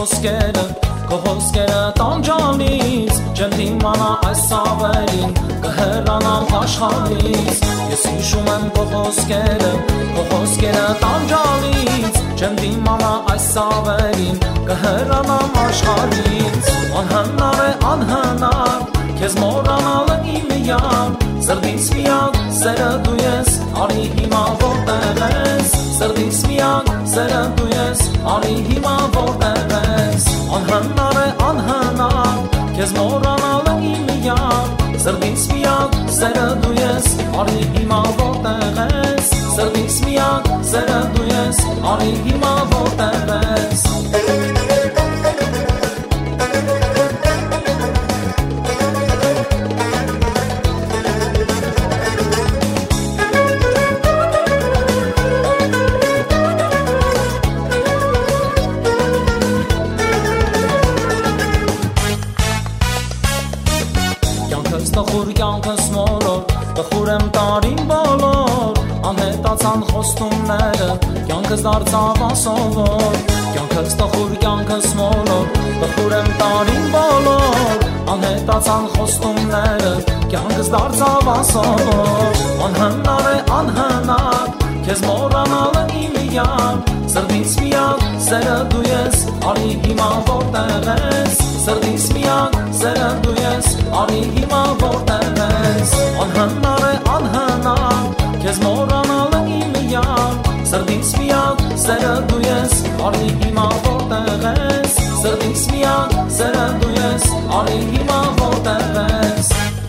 Կհոսկերը տանջանից Չեմ դիմանա այս ավերին Կհեռանամ աշխարհից Ես հիշում եմ կհոսկերը տանջանից Չեմ դիմանա այս ավերին Կհեռանամ աշխարհից Անհնար է անհնար Քեզ մոռանալը իմիան Սրտիս միակ սերը դու ես Արի հիմա որտեղ ես Սրտիս միակ սերը դու ես Արի հիմա որտեղ ես Անհնար է անհնար Քեզ մոռանալը իմիան Սրտիս միակ սերը դու ես Արի հիմա որտեղ ես Սրտիս միակ սերը դու ես Արի հիմա որտեղ ես Կյանքս մոլոր, տխուր եմ տարին բոլոր Անհետացան խոստումները, կյանքս դարձավ ասովոր Կյանքս տխուր, կյանքս մոլոր, տխուր եմ տարին բոլոր Անհետացան խոստումները, կյանքս դարձավ ասովոր Անհնար է անհնար, քեզ մոռանալը իմիան Սրտիս միակ սերը դու ես, արի հիմա որտեղ ես Սրտիս միակ սերը դու ես, արի հիմա որտեղ ես Անհնար է անհնար, քեզ մոռանալը իմիան Սրտիս միակ սերը դու ես, արի հիմա որտեղ ես Սրտիս միակ սերը դու ես, արի հիմա որտեղ ես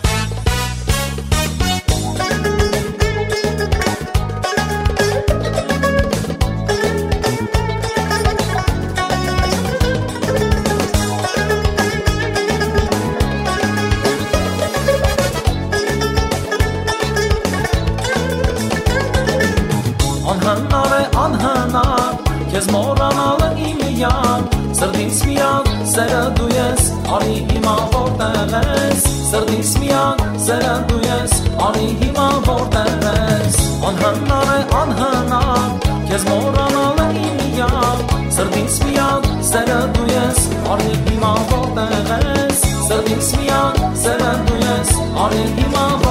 Անհնար է անհնար, քեզ մոռանալը իմիան Սրտիս միակ սերը դու ես, արի հիմա որտեղ ես Սրտիս միակ սերը դու ես, արի հիմա որտեղ ես Անհնար է անհնար, քեզ մոռանալը իմիան Սրտիս միակ սերը դու ես, արի հիմա որտեղ ես Սրտիս միակ սերը դու ես, արի հիմա